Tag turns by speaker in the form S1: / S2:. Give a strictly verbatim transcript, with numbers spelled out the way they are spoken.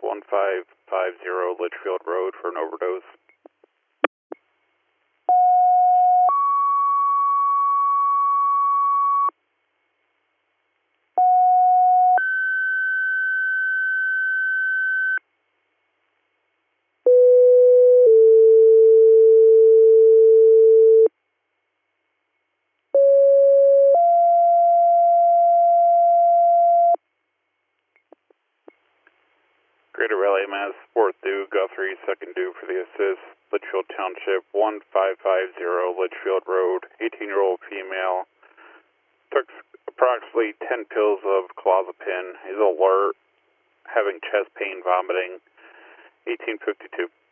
S1: one five five zero Litchfield Road for an overdose. Greater Raleigh, Mass, fourth due, Guthrie, second due for the assist, Litchfield Township, one five five zero Litchfield Road, eighteen-year-old female, took approximately ten pills of clozapine, is alert, having chest pain, vomiting, eighteen fifty-two.